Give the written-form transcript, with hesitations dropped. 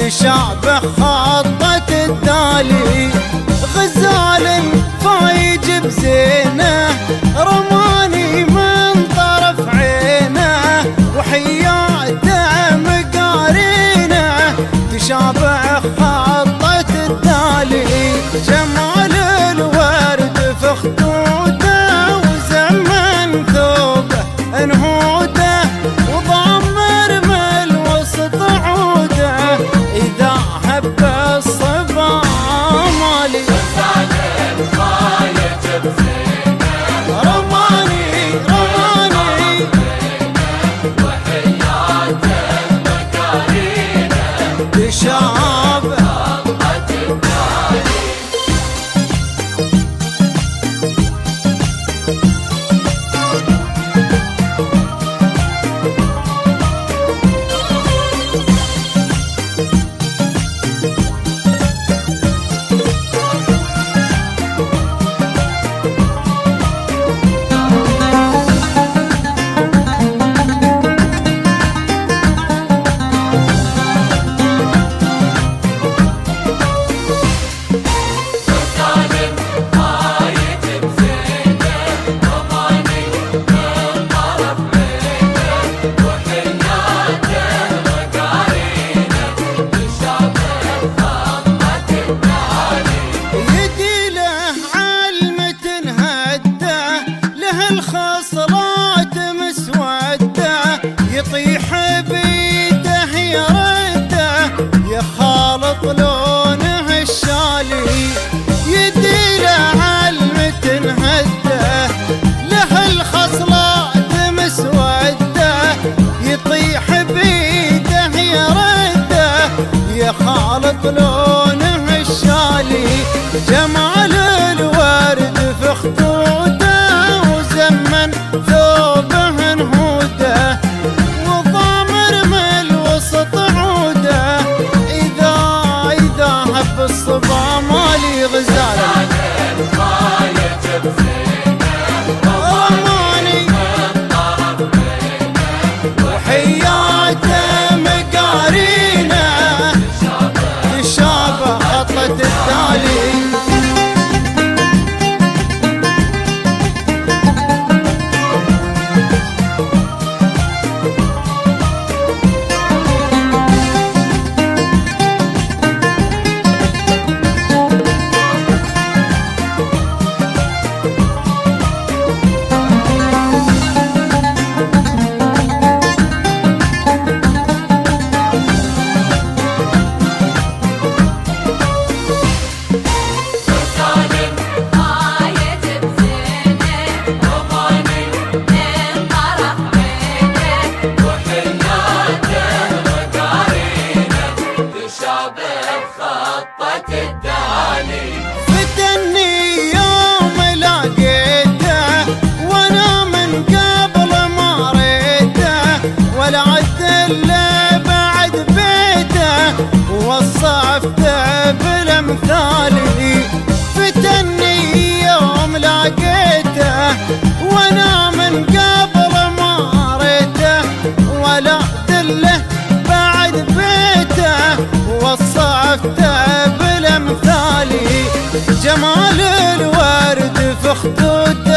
تشابه خطة الدالي. غزال فايج بزينه رماني من طرف عينه، وحياته مقارينه تشابه خطة الدالي. جمال الورد في خدوده وزمن ثوبه انهوده، وضامر من وسط عوده اذا هب الصبا مالي. غزال فايج بزينه رماني رماني وحياته مقارينه تشابه خطة الدالي. الخصرات مسوده يطيح بيده يرده، يخالط لونه الشالي. يديله علمة هده له الخصرات مسوده يطيح بيده يرده، يخالط لونه الشالي. جمال الورد في خدوده وزمن ثوبه انهوده، وضامر من وسط عوده اذا هب الصبا مالي. غزال فايج بزينه رماني وحياته مقارينه تشابه خطة الدالي. فتني يوم لقيته وانا من قبل ما ريته، ولا عدله بعد بيته ووصفته بالامثالي. فتني يوم لقيته وانا من قبل ما ريته، ولا عدله بعد بيته ووصفته بالامثالي. جمال الورد في خدوده